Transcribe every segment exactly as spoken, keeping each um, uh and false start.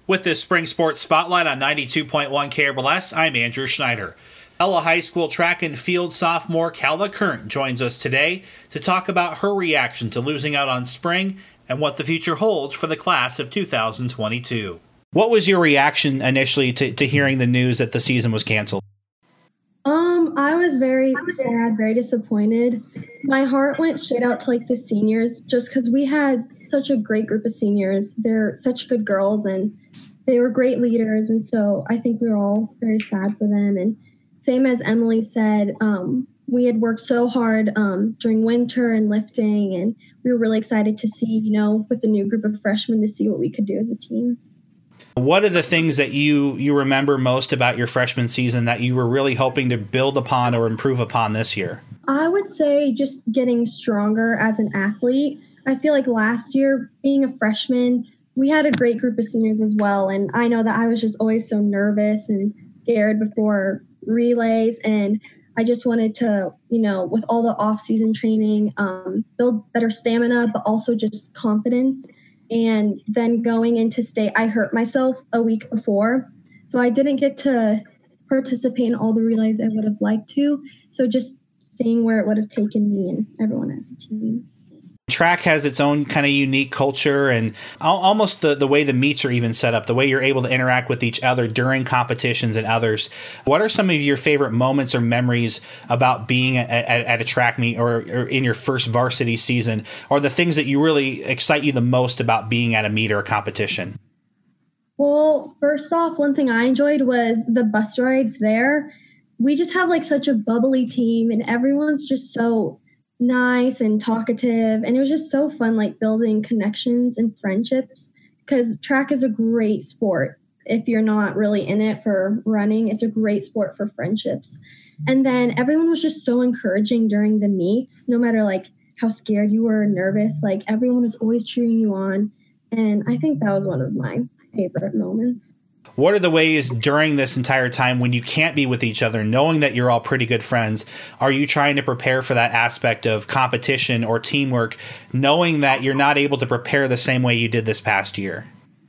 With this spring sports spotlight on ninety-two point one K R L S, I'm Andrew Schneider. Pella High School track and field sophomore Kala Current joins us today to talk about her reaction to losing out on spring and what the future holds for the class of two thousand twenty-two. What was your reaction initially to, to hearing the news that the season was canceled? Um, I was very sad, very disappointed. My heart went straight out to like the seniors just because we had such a great group of seniors. They're such good girls and they were great leaders. And so I think we were all very sad for them. And same as Emily said, um, we had worked so hard um, during winter and lifting, and we were really excited to see, you know, with the new group of freshmen to see what we could do as a team. What are the things that you, you remember most about your freshman season that you were really hoping to build upon or improve upon this year? I would say just getting stronger as an athlete. I feel like last year, being a freshman, we had a great group of seniors as well. And I know that I was just always so nervous and scared before relays. And I just wanted to, you know, with all the off-season training, um, build better stamina, but also just confidence. And then going into state, I hurt myself a week before. So I didn't get to participate in all the relays I would have liked to. So just seeing where it would have taken me and everyone as a team. Track has its own kind of unique culture and al- almost the, the way the meets are even set up, the way you're able to interact with each other during competitions and others. What are some of your favorite moments or memories about being at, at, at a track meet or, or in your first varsity season, or the things that you really excite you the most about being at a meet or a competition? Well, first off, one thing I enjoyed was the bus rides there. We just have like such a bubbly team and everyone's just so nice and talkative, and it was just so fun, like building connections and friendships, because track is a great sport. If you're not really in it for running, it's a great sport for friendships. And then everyone was just so encouraging during the meets, no matter like how scared you were, nervous, like everyone was always cheering you on. And I think that was one of my favorite moments. What are the ways during this entire time when you can't be with each other, knowing that you're all pretty good friends, are you trying to prepare for that aspect of competition or teamwork, knowing that you're not able to prepare the same way you did this past year?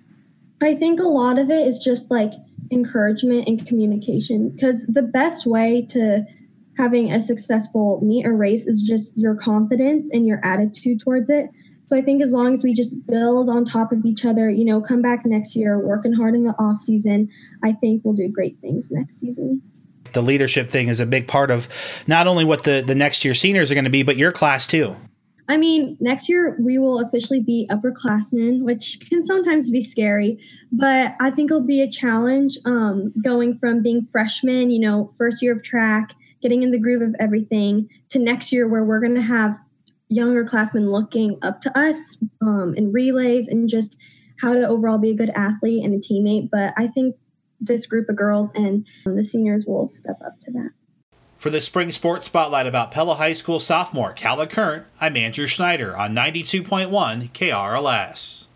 I think a lot of it is just like encouragement and communication, because the best way to having a successful meet or race is just your confidence and your attitude towards it. So I think as long as we just build on top of each other, you know, come back next year, working hard in the off season, I think we'll do great things next season. The leadership thing is a big part of not only what the, the next year seniors are going to be, but your class too. I mean, next year we will officially be upperclassmen, which can sometimes be scary, but I think it'll be a challenge um, going from being freshmen, you know, first year of track, getting in the groove of everything, to next year where we're going to have younger classmen looking up to us um, in relays and just how to overall be a good athlete and a teammate. But I think this group of girls and the seniors will step up to that. For the Spring Sports Spotlight about Pella High School sophomore Kala Current, I'm Andrew Schneider on ninety-two point one K R L S.